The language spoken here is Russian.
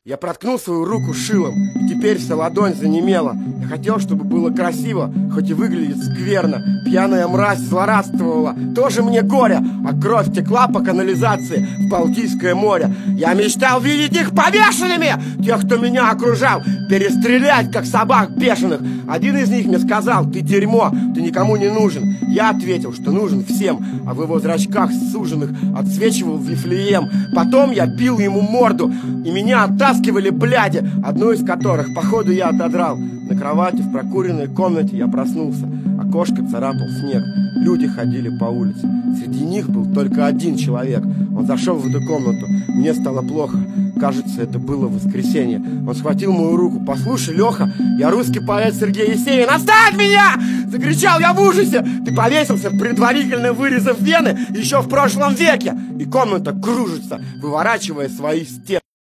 Я проткнул свою руку шилом, и теперь вся ладонь занемела. Я хотел, чтобы было красиво, хоть и выглядит скверно. Пьяная мразь злорадствовала, тоже мне горе, а кровь текла по канализации в Балтийское море. Я мечтал видеть их повешенными, тех, кто меня окружал, перестрелять, как собак бешеных. Один из них мне сказал: ты дерьмо, ты никому не нужен. Я ответил, что нужен всем, а в его зрачках суженных отсвечивал Вифлеем. Потом я бил ему морду, и меня оттаскивали бляди, одну из которых, походу, я отодрал. На кровати в прокуренной комнате я проснулся. Окошко царапал снег. Люди ходили по улице. Среди них был только один человек. Он зашел в эту комнату. Мне стало плохо. Кажется, это было воскресенье. Он схватил мою руку. Послушай, Леха, я русский поэт Сергей Есенин. Оставь меня! Закричал я в ужасе. Ты повесился, предварительно вырезав вены, еще в прошлом веке. И комната кружится, выворачивая свои стены.